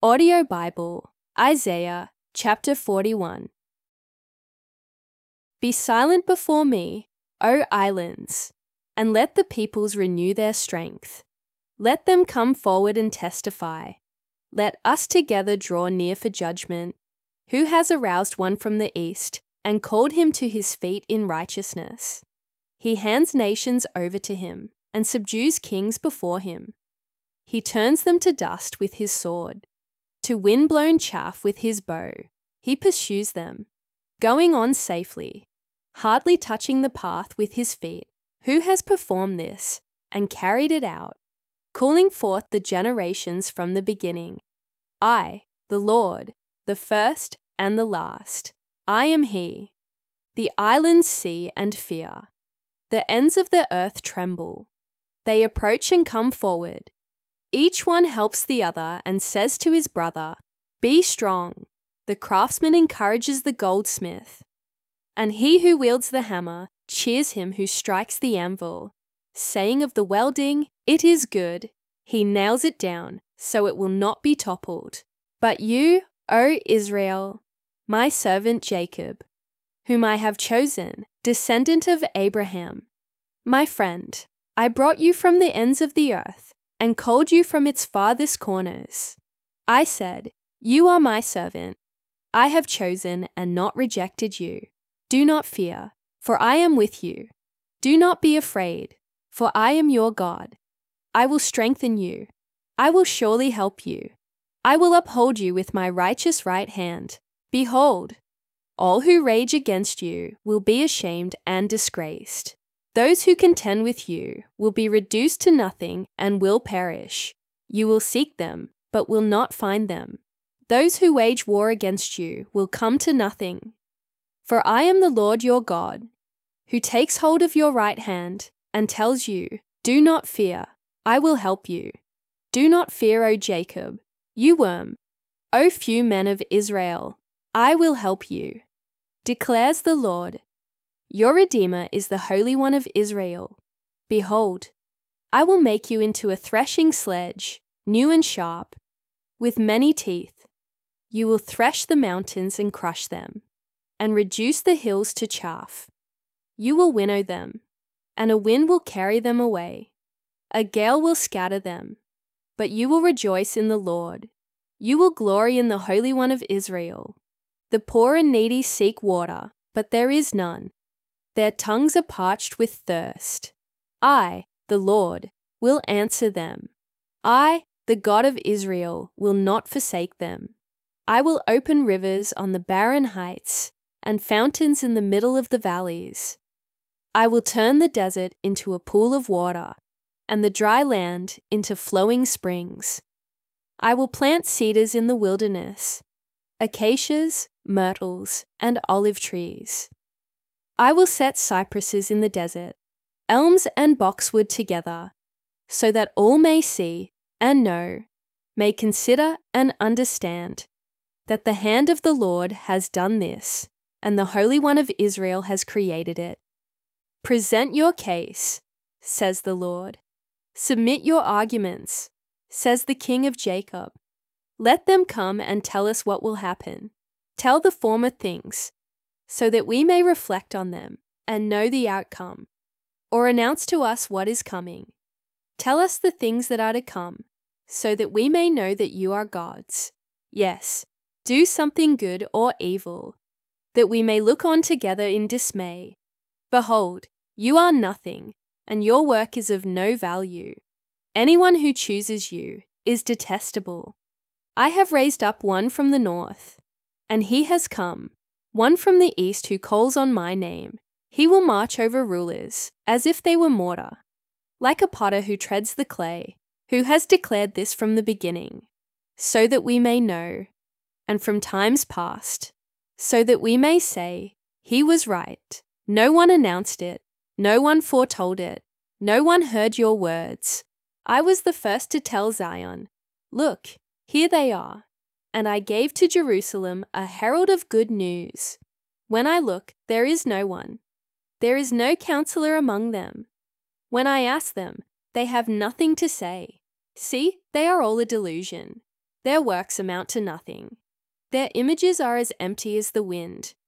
Audio Bible, Isaiah chapter 41. Be silent before me, O islands, and let the peoples renew their strength. Let them come forward and testify. Let us together draw near for judgment. Who has aroused one from the east and called him to his feet in righteousness? He hands nations over to him and subdues kings before him. He turns them to dust with his sword. To wind-blown chaff with his bow, he pursues them, going on safely, hardly touching the path with his feet. Who has performed this and carried it out, calling forth the generations from the beginning? I, the Lord, the first and the last. I am He. The islands see and fear. The ends of the earth tremble. They approach and come forward. Each one helps the other and says to his brother, "Be strong." The craftsman encourages the goldsmith, and he who wields the hammer cheers him who strikes the anvil, saying of the welding, "It is good." He nails it down, so it will not be toppled. But you, O Israel, my servant Jacob, whom I have chosen, descendant of Abraham, my friend, I brought you from the ends of the earth, and called you from its farthest corners. I said, "You are my servant. I have chosen and not rejected you. Do not fear, for I am with you. Do not be afraid, for I am your God. I will strengthen you. I will surely help you. I will uphold you with my righteous right hand. Behold, all who rage against you will be ashamed and disgraced. Those who contend with you will be reduced to nothing and will perish. You will seek them, but will not find them. Those who wage war against you will come to nothing. For I am the Lord your God, who takes hold of your right hand and tells you, "Do not fear, I will help you. Do not fear, O Jacob, you worm. O few men of Israel, I will help you," declares the Lord. Your Redeemer is the Holy One of Israel. Behold, I will make you into a threshing sledge, new and sharp, with many teeth. You will thresh the mountains and crush them, and reduce the hills to chaff. You will winnow them, and a wind will carry them away. A gale will scatter them, but you will rejoice in the Lord. You will glory in the Holy One of Israel. The poor and needy seek water, but there is none. Their tongues are parched with thirst. I, the Lord, will answer them. I, the God of Israel, will not forsake them. I will open rivers on the barren heights and fountains in the middle of the valleys. I will turn the desert into a pool of water and the dry land into flowing springs. I will plant cedars in the wilderness, acacias, myrtles, and olive trees. I will set cypresses in the desert, elms and boxwood together, so that all may see and know, may consider and understand, that the hand of the Lord has done this, and the Holy One of Israel has created it. Present your case, says the Lord. Submit your arguments, says the King of Jacob. Let them come and tell us what will happen. Tell the former things, so that we may reflect on them and know the outcome, or announce to us what is coming. Tell us the things that are to come, so that we may know that you are gods. Yes, do something good or evil, that we may look on together in dismay. Behold, you are nothing, and your work is of no value. Anyone who chooses you is detestable. I have raised up one from the north, and he has come, one from the east who calls on my name. He will march over rulers, as if they were mortar, like a potter who treads the clay, who has declared this from the beginning, so that we may know, and from times past, so that we may say, "He was right." No one announced it, no one foretold it, no one heard your words. I was the first to tell Zion, "Look, here they are." And I gave to Jerusalem a herald of good news. When I look, there is no one. There is no counselor among them. When I ask them, they have nothing to say. See, they are all a delusion. Their works amount to nothing. Their images are as empty as the wind.